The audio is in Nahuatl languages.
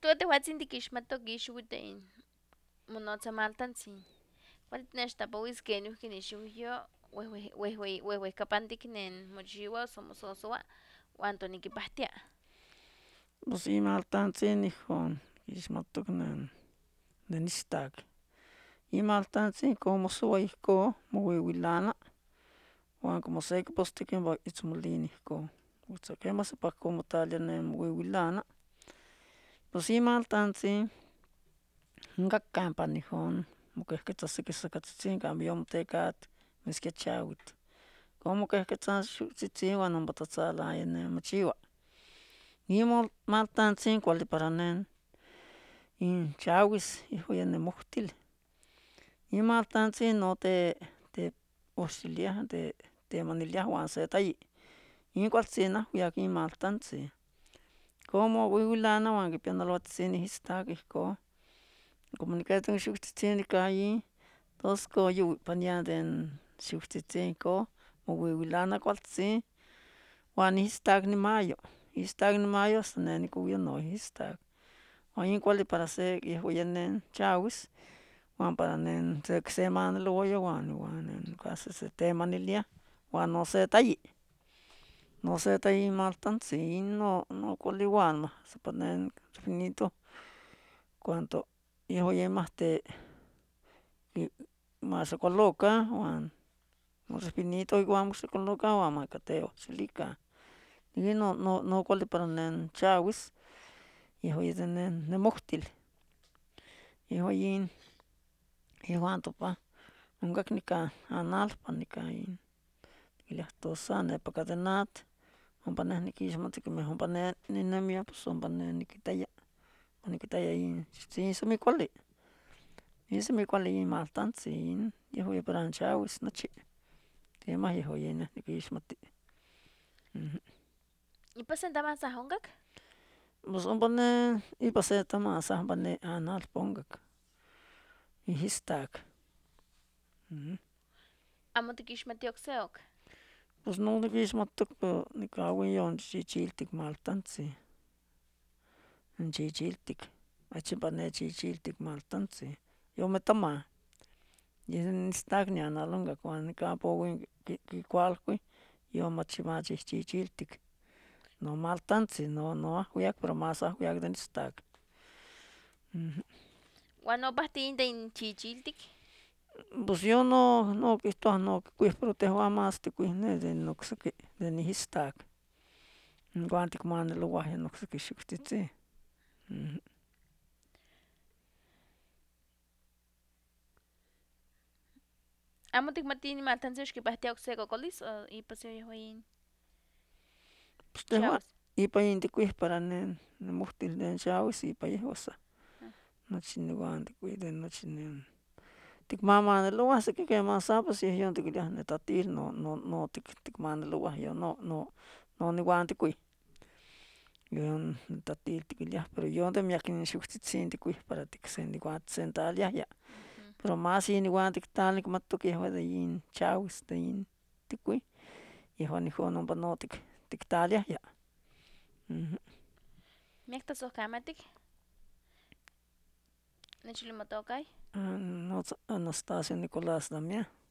Tua tehuatzin tikixmatok ixuite monotzamaltantsin. Kuali tinechtlapowis kenihki nixuyo wehwehkapantik nen mochiwa o mososowa uan tonikipahtia. Pues imaltantsin ihkon kixmatok nen istak. Imaltantsin ihkon mosowa ihkon mowewilana uan como sekipostok ompa itzmolini ihkon. Keman sempa ihkon motlalia nen mowewilana. Pues imaltantsin onka kampa ijkon mokehketza seki sakatzitzin kanpa yomotekato miskia chawitl. Ihkon mokehketza xiutzitzi uan ompa tlatzalaya nen mochiwa. Imaltantsin kuali para nen chawis yehua ya nemohtil. Imaltantsin no teohxiliah temaniliah uan se tayi. In kualtzin ahwiak imaltantsin. Ihkon mowewilana uan kipia nalhuatzitzinih istak ihkon. Como nikäto in xiutzitzi nika tos ihkon pania den xiutzitzi ihkon mowewilana kualtzin uan istak nimayo. Istak nimayo hasta ne nikowia nochi istak. Uan in kuali para se yehua ya nen chawis uan para nen sekisemanilowaya uan nen casi setemaniliah uan no se tayi. No se tayi imaltantsin no kuali uan sempa nen finito cuando yehua yimahti maxokolokan uan finito igual moxokolokan uan ma ika teohxilikan. Inin no kuali para nen chawis yehua ya de nen nemohtil. Yehua yin yehuan topan onkak nika analpa nika tikiliah tosan nepaka den atl ompa neh nikixmati kemeh ompa ne ninemia pues ompa ne nikitaya. Onikitaya in semi kuali. In semi kuali imaltantsin yehua ya para chawis nochi. Kemah yehua ya neh nikixmati. ¿Ipa se tamasah onkak? Pues ompa ne ipa se tamasah ompa ne analpa onkak istak. Amo tikixmati okse ok. Pues no nikixmatok pero nikahua yon chichiltik maltantsin. In chichiltik, nochipa nechchichiltik maltantsin. Yometamah in istak nianal onkak uan nikan powin kikualokui yomachihchichiltik. No maltantsin no ahwiak pero mas ahwiak den istak. Uan opahti in chichiltik. Pues yon no kihtowa no kikuih pero tehwan mas tikuih ne den okseki den istak. Igual tikmanilowah in okseki xiutzitzi. Amo tikmati in imaltantsin xikipahtia okse kokolis o ipa se yehua yin Pues tehwan chawis. ipa yin tikuih para nen nemohtil den chawis ipa yehua san. Nochi igual tikuih de nochi nen tikmamanilowah seki keman sa pues yeh yon tikiliah netatil no tikmanilowah yon no niuan tikuih. Yon netatil tikiliah pero yon de miak in xiutzitzi tikuih para igual tiksentlaliaya. Pero mas iniuan tiktlali nikmatok yehua de yin chawis de yin tikuih yehuan ihkon ompa no tiktlaliaya. Miak tlasohkamatik. Nechili motokay. Anastasio Nicolás Damian.